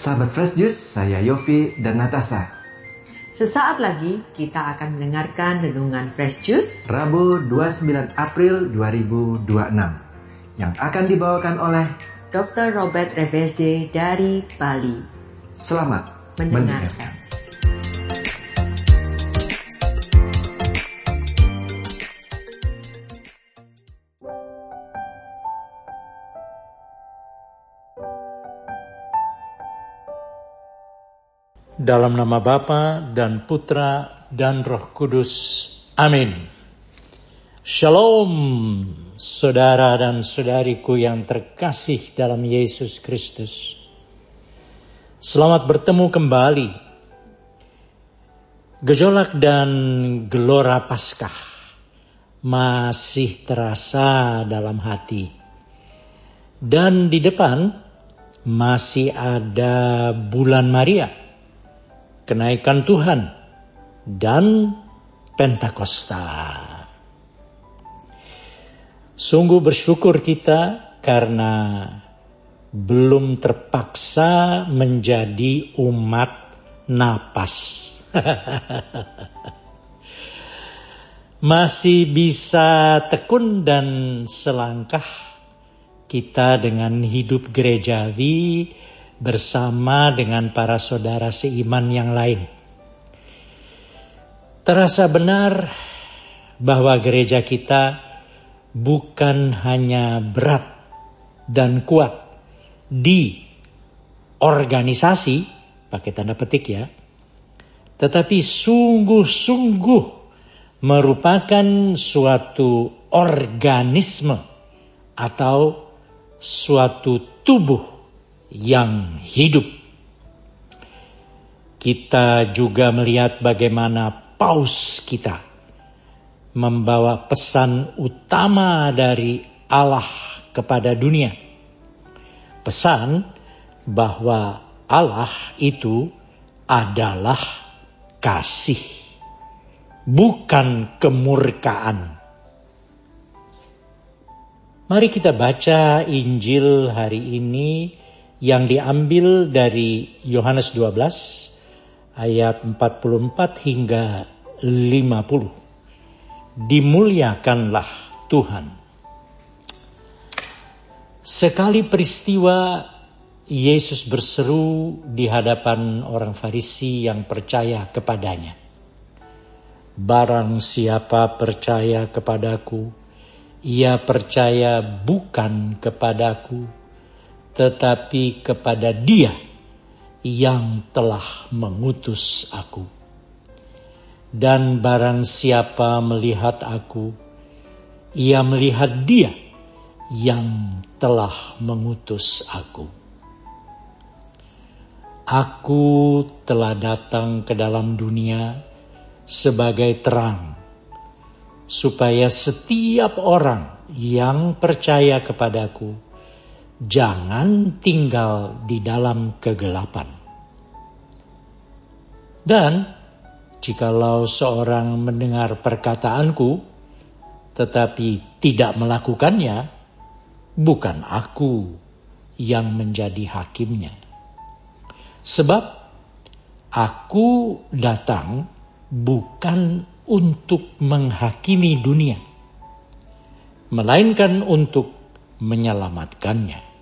Sahabat Fresh Juice, saya Yofi dan Natasha. Sesaat lagi kita akan mendengarkan renungan Fresh Juice Rabu 29 April 2026 yang akan dibawakan oleh Dr. Robert Reverje dari Bali. Selamat mendengarkan. Dalam nama Bapa dan Putra dan Roh Kudus. Amin. Shalom, saudara dan saudariku yang terkasih dalam Yesus Kristus. Selamat bertemu kembali. Gejolak dan gelora Paskah masih terasa dalam hati. Dan di depan masih ada bulan Maria, kenaikan Tuhan, dan Pentakosta. Sungguh bersyukur kita karena belum terpaksa menjadi umat napas. Masih bisa tekun dan selangkah kita dengan hidup gerejawi bersama dengan para saudara seiman yang lain. Terasa benar bahwa gereja kita bukan hanya berat dan kuat di organisasi, pakai tanda petik ya, tetapi sungguh-sungguh merupakan suatu organisme atau suatu tubuh yang hidup. Kita juga melihat bagaimana paus kita membawa pesan utama dari Allah kepada dunia. Pesan bahwa Allah itu adalah kasih, bukan kemurkaan. Mari kita baca Injil hari ini yang diambil dari Yohanes 12 ayat 44 hingga 50. Dimuliakanlah Tuhan. Sekali peristiwa Yesus berseru di hadapan orang Farisi yang percaya kepadanya. Barang siapa percaya kepadaku, ia percaya bukan kepadaku, tetapi kepada Dia yang telah mengutus aku. Dan barang siapa melihat aku, ia melihat Dia yang telah mengutus aku. Aku telah datang ke dalam dunia sebagai terang, supaya setiap orang yang percaya kepadaku jangan tinggal di dalam kegelapan. Dan jikalau seorang mendengar perkataanku tetapi tidak melakukannya, bukan aku yang menjadi hakimnya. Sebab aku datang bukan untuk menghakimi dunia, melainkan untuk menyelamatkannya.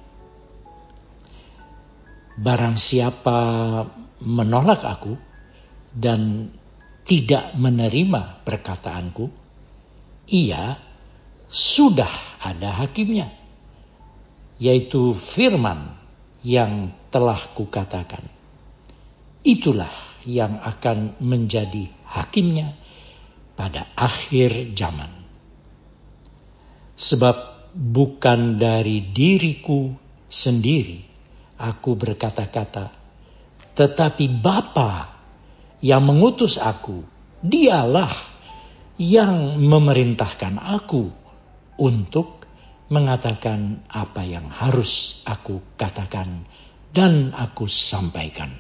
Barang siapa menolak aku dan tidak menerima perkataanku, ia sudah ada hakimnya, yaitu firman yang telah kukatakan. Itulah yang akan menjadi hakimnya pada akhir zaman. Sebab bukan dari diriku sendiri aku berkata-kata, tetapi Bapa yang mengutus aku, Dialah yang memerintahkan aku untuk mengatakan apa yang harus aku katakan dan aku sampaikan.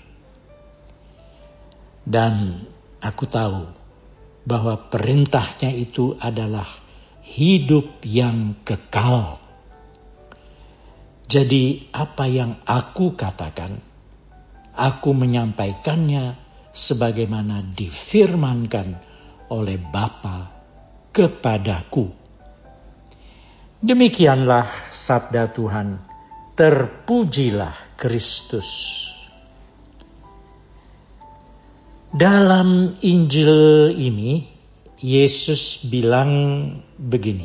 Dan aku tahu bahwa perintahnya itu adalah hidup yang kekal. Jadi apa yang aku katakan aku menyampaikannya sebagaimana difirmankan oleh Bapa kepadaku. Demikianlah sabda Tuhan. Terpujilah Kristus. Dalam Injil ini, Yesus bilang begini,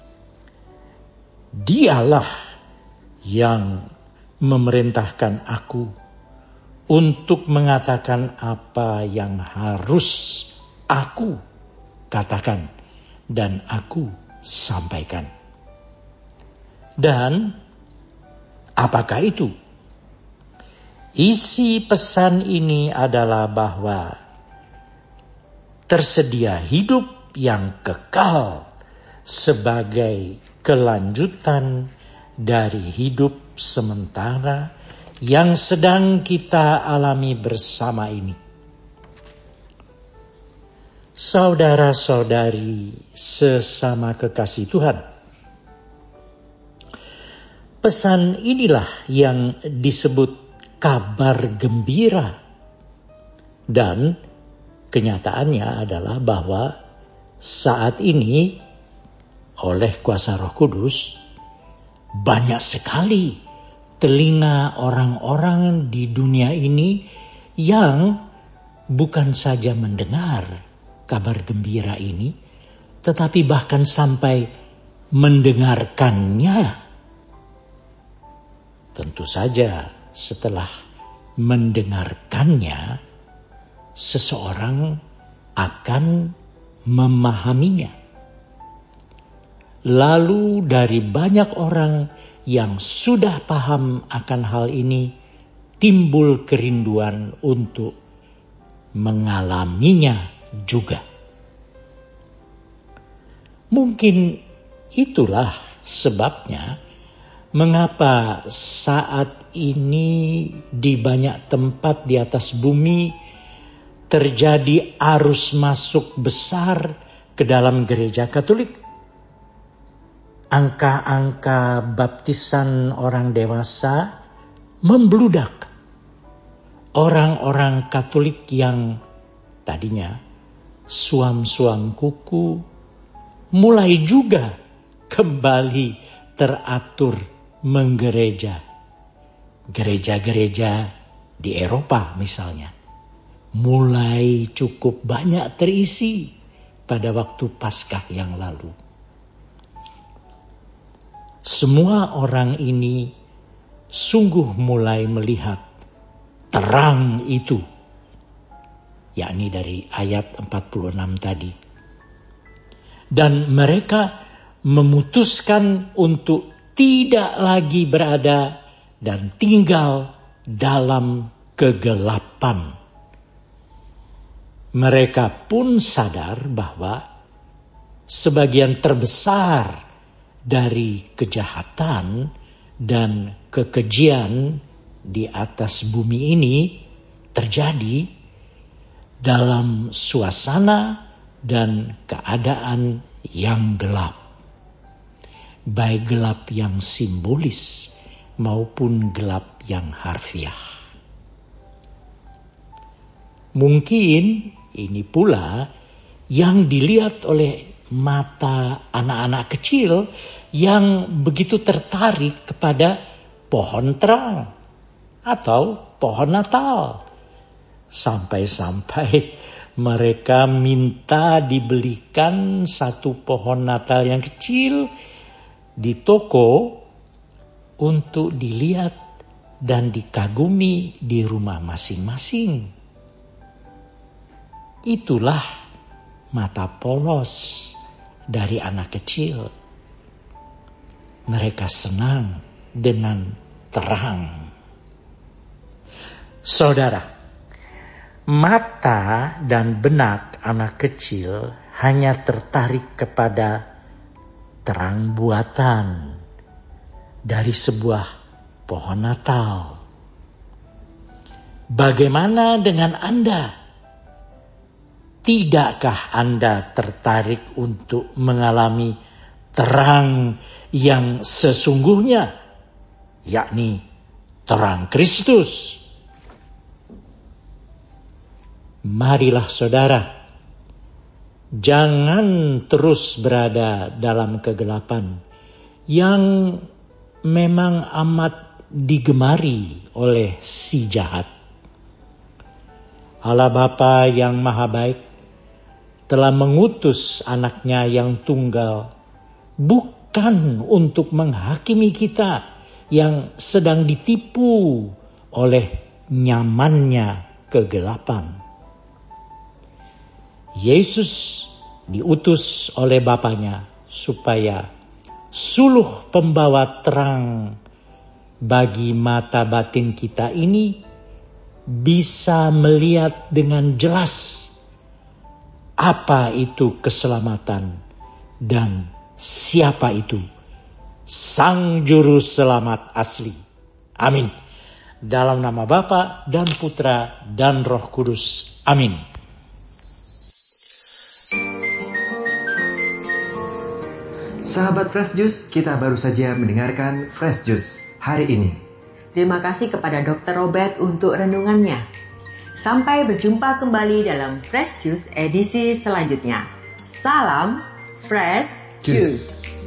Dialah yang memerintahkan aku untuk mengatakan apa yang harus aku katakan dan aku sampaikan. Dan apakah itu? Isi pesan ini adalah bahwa tersedia hidup yang kekal sebagai kelanjutan dari hidup sementara yang sedang kita alami bersama ini. Saudara-saudari sesama kekasih Tuhan, pesan inilah yang disebut kabar gembira. Dan kenyataannya adalah bahwa saat ini oleh kuasa Roh Kudus banyak sekali telinga orang-orang di dunia ini yang bukan saja mendengar kabar gembira ini, tetapi bahkan sampai mendengarkannya. Tentu saja setelah mendengarkannya, seseorang akan memahaminya. Lalu dari banyak orang yang sudah paham akan hal ini, timbul kerinduan untuk mengalaminya juga. Mungkin itulah sebabnya mengapa saat ini di banyak tempat di atas bumi terjadi arus masuk besar ke dalam gereja Katolik. Angka-angka baptisan orang dewasa membludak. Orang-orang Katolik yang tadinya suam-suam kuku mulai juga kembali teratur menggereja. Gereja-gereja di Eropa misalnya mulai cukup banyak terisi pada waktu Paskah yang lalu. Semua orang ini sungguh mulai melihat terang itu, yakni dari ayat 46 tadi. Dan mereka memutuskan untuk tidak lagi berada dan tinggal dalam kegelapan. Mereka pun sadar bahwa sebagian terbesar dari kejahatan dan kekejian di atas bumi ini terjadi dalam suasana dan keadaan yang gelap. Baik gelap yang simbolis maupun gelap yang harfiah. Mungkin ini pula yang dilihat oleh mata anak-anak kecil yang begitu tertarik kepada pohon terang atau pohon Natal. Sampai-sampai mereka minta dibelikan satu pohon Natal yang kecil di toko untuk dilihat dan dikagumi di rumah masing-masing. Itulah mata polos dari anak kecil. Mereka senang dengan terang. Saudara, mata dan benak anak kecil hanya tertarik kepada terang buatan dari sebuah pohon Natal. Bagaimana dengan Anda? Tidakkah Anda tertarik untuk mengalami terang yang sesungguhnya, yakni terang Kristus? Marilah saudara, jangan terus berada dalam kegelapan yang memang amat digemari oleh si jahat. Allah Bapa yang Maha Baik telah mengutus anaknya yang tunggal bukan untuk menghakimi kita yang sedang ditipu oleh nyamannya kegelapan. Yesus diutus oleh Bapanya supaya suluh pembawa terang bagi mata batin kita ini bisa melihat dengan jelas apa itu keselamatan dan siapa itu Sang Juru Selamat asli. Amin. Dalam nama Bapa dan Putra dan Roh Kudus. Amin. Sahabat Fresh Juice, kita baru saja mendengarkan Fresh Juice hari ini. Terima kasih kepada Dr. Robert untuk renungannya. Sampai berjumpa kembali dalam Fresh Juice edisi selanjutnya. Salam Fresh Juice.